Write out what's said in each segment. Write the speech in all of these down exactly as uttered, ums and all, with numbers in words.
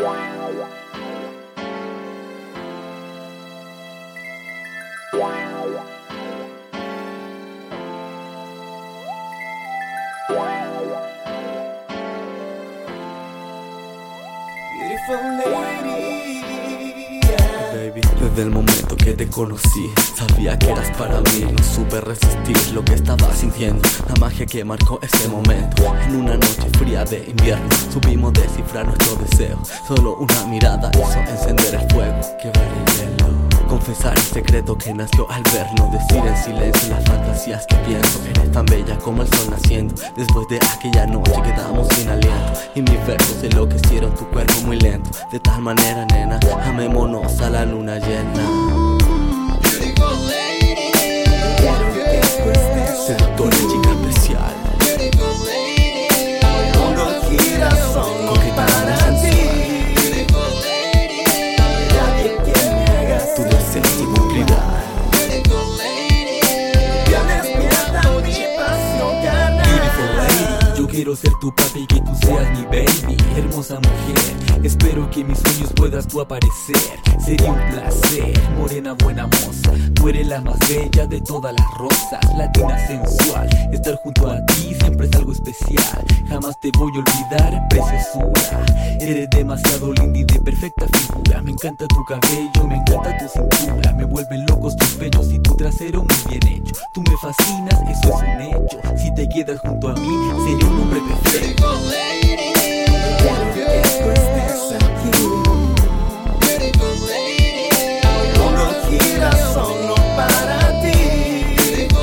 Baby, desde el momento que te conocí, sabía que eras para mí. No supe resistir lo que estaba sintiendo, la magia que marcó ese momento. En una noche fría de invierno supimos descifrar nuestro deseo. Solo una mirada hizo encender el fuego, quebrar el hielo. Confesar el secreto que nació al vernos, decir en silencio las fantasías que pienso. Eres tan bella como el sol naciendo. Después de aquella noche quedamos sin aliento y mis versos enloquecieron tu cuerpo muy lento. De tal manera, nena, amémonos a la luna llena. Seductora, chica especial. Quiero ser tu papi y que tú seas mi baby. Hermosa mujer, espero que en mis sueños puedas tú aparecer. Sería un placer, morena buena moza. Tú eres la más bella de todas las rosas. Latina sensual, estar junto a ti siempre es algo especial. Jamás te voy a olvidar, preciosura. Eres demasiado linda y de perfecta figura. Me encanta tu cabello, me encanta tu cintura. Me vuelven locos tus pechos y tu trasero muy bien hecho. Tú me fascinas, eso es un hecho. Si te quedas junto a mí, sería un hombre perfecto. Quiero que tú estés aquí. El mundo gira solo para ti.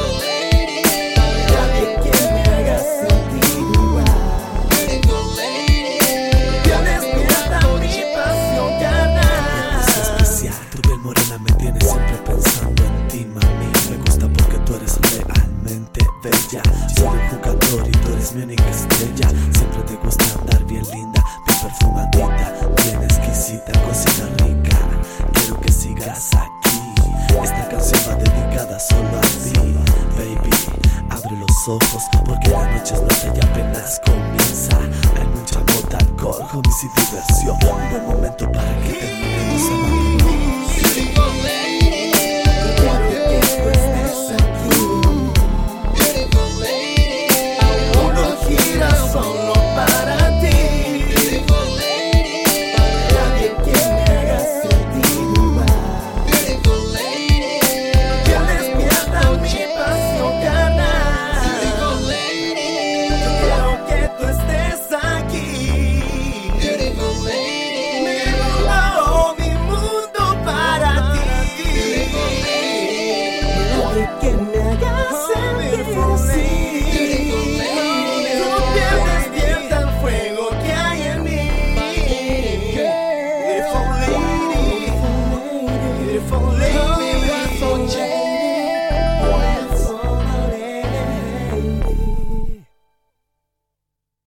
Nadie que me haga sentir igual. Ya despierta mi pasión carnal. Es especial, tu piel morena me tiene siempre pensando en ti, mami. Me gusta porque tú eres realmente bella. Soy un jugador y tú eres mi única estrella. Siempre te gusta andar bien linda, bien perfumadita, bien exquisita, cocina rica. Quiero que sigas aquí. Esta canción va dedicada solo a ti, baby. Abre los ojos porque la noche es noche y apenas comienza. Hay mucha gota, alcohol, homies y diversión. Un buen momento para que terminemos amándonos.